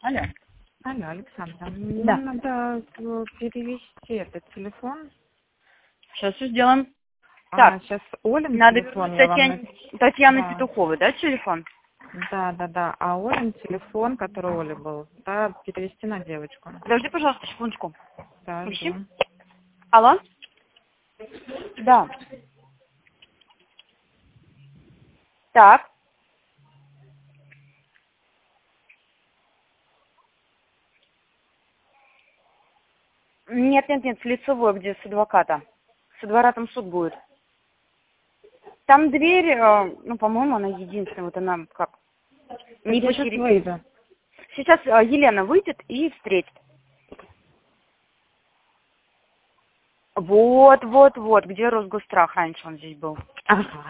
Алло. Алло, Александра, Да. нам надо перевести этот телефон. Сейчас все сделаем. Так, Сейчас Олин надо телефон вернуть я вам Татьяны Да. Петуховой, да, телефон? Да. А Олин телефон, который у Оли был, да, перевести на девочку. Подожди, пожалуйста, секундочку. Да, Ищи. жду. Алло? Да. Так. Нет, с лицевой, где с адвоката. С адвокатом суд будет. Там дверь, по-моему, она единственная, вот она как... Не Я сейчас посередине. выйду. Сейчас Елена выйдет и встретит. Вот, где Росгострах раньше он здесь был. Ага.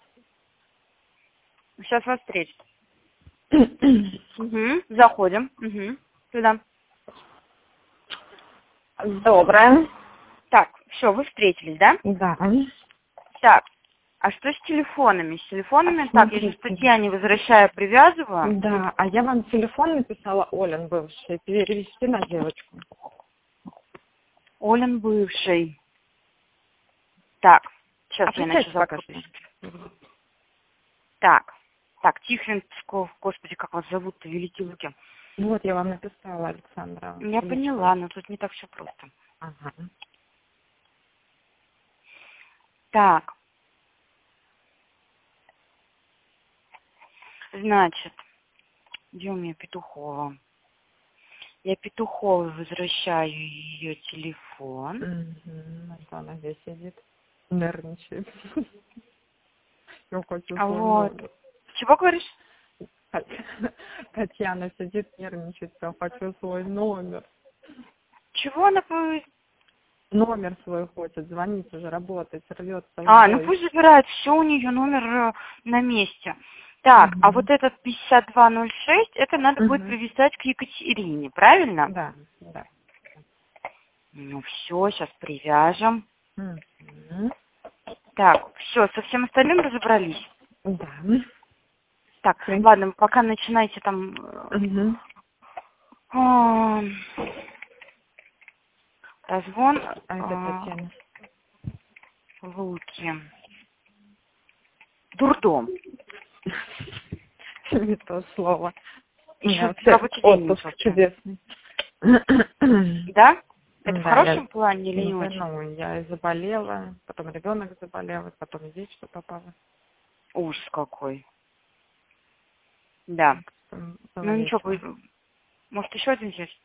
Сейчас вас встретит. Угу. Заходим. Угу. Сюда. Доброе. Так, все, вы встретились, да? Да. Так, а что с телефонами? С телефонами, так, я сейчас Смотрите. Татьяне возвращаю, привязываю. Да, а я вам телефон написала Олин бывший, перевести на девочку. Олен бывший. Так, сейчас я Отвечайте начну пока. запрос. Так, Тихвинсков, господи, как вас зовут-то, великие луки. Вот я вам написала, Александра. Я поняла, но тут не так все просто. Ага. Так, значит, где у меня Петухова? Я Петуховой возвращаю ее телефон. Вот она здесь сидит, нервничает. Я хочу А свой вот. номер. Чего говоришь? Татьяна сидит, нервничает, я хочу свой номер. Чего она... Номер свой хочет, звонить уже, работать, рвется. Ну пусть забирает, все у нее номер на месте. Так, а вот этот 5206, это надо будет привязать к Екатерине, правильно? Да. Ну все, сейчас привяжем. Мгм. Так, все, со всем остальным разобрались. Да. Так, ладно, пока начинайте там... Мгм. Дозвон А это Татьяна. Луки. Дурдом. Не то слово. У Еще меня в рабочий день отпуск начался. чудесный. Да? Это в Да, хорошем плане или не очень? ну, я и заболела, потом ребенок заболел, потом здесь что попало. Ужас какой. Да. Ну ничего, может еще один здесь?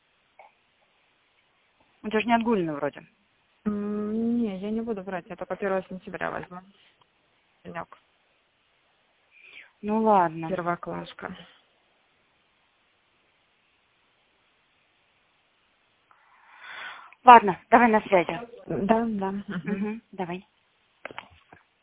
Он даже не отгуленный вроде. Не, я не буду брать, я только 1 сентября возьму. Денек. Ну ладно. Первоклашка. Ладно, давай на связи. Да. Угу, давай.